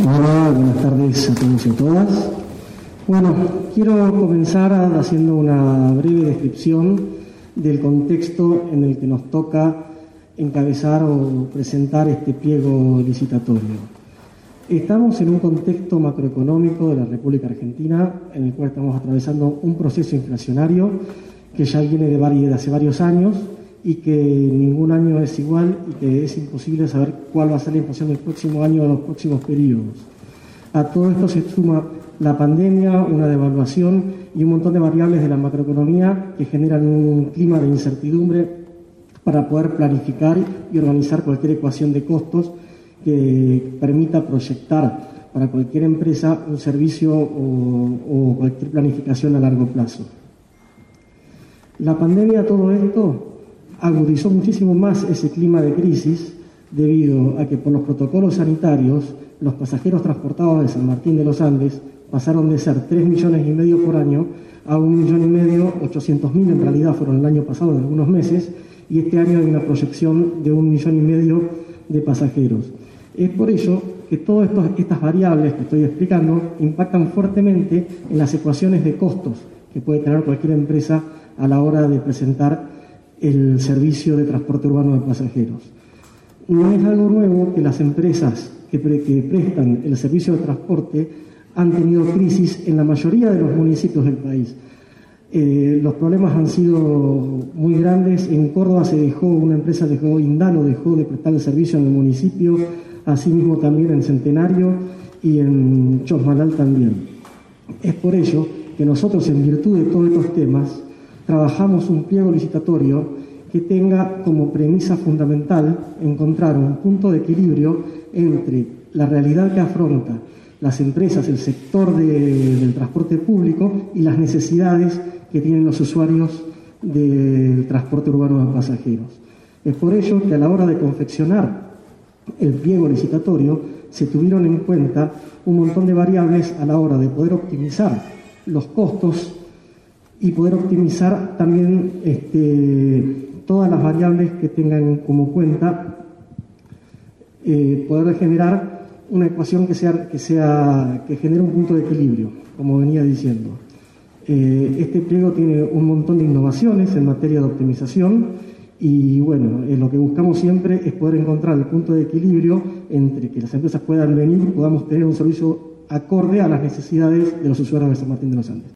Hola, buenas tardes a todos y a todas. Bueno, quiero comenzar haciendo una breve descripción del contexto en el que nos toca encabezar o presentar este pliego licitatorio. Estamos en un contexto macroeconómico de la República Argentina en el cual estamos atravesando un proceso inflacionario que ya viene de hace varios años y que ningún año es igual y que es imposible saber cuál va a ser la inflación del próximo año o los próximos periodos. A todo esto se suma la pandemia, una devaluación y un montón de variables de la macroeconomía que generan un clima de incertidumbre para poder planificar y organizar cualquier ecuación de costos que permita proyectar para cualquier empresa un servicio o cualquier planificación a largo plazo. La pandemia, todo esto, agudizó muchísimo más ese clima de crisis debido a que por los protocolos sanitarios los pasajeros transportados de San Martín de los Andes pasaron de ser 3,5 millones por año a 1.800.000, en realidad fueron el año pasado en algunos meses, y este año hay una proyección de 1,5 millones de pasajeros. Es por ello que todas estas variables que estoy explicando impactan fuertemente en las ecuaciones de costos que puede tener cualquier empresa a la hora de presentar el servicio de transporte urbano de pasajeros. No es algo nuevo que las empresas que prestan el servicio de transporte han tenido crisis en la mayoría de los municipios del país. Los problemas han sido muy grandes. En Córdoba una empresa Indalo dejó de prestar el servicio en el municipio, asimismo también en Centenario y en Chosmalal también. Es por ello que nosotros, en virtud de todos estos temas, trabajamos un pliego licitatorio que tenga como premisa fundamental encontrar un punto de equilibrio entre la realidad que afronta las empresas, el sector del transporte público y las necesidades que tienen los usuarios del transporte urbano de pasajeros. Es por ello que a la hora de confeccionar el pliego licitatorio se tuvieron en cuenta un montón de variables a la hora de poder optimizar los costos y poder optimizar también todas las variables que tengan como cuenta poder generar una ecuación que genere un punto de equilibrio, como venía diciendo. Este pliego tiene un montón de innovaciones en materia de optimización y bueno, lo que buscamos siempre es poder encontrar el punto de equilibrio entre que las empresas puedan venir y podamos tener un servicio acorde a las necesidades de los usuarios de San Martín de los Andes.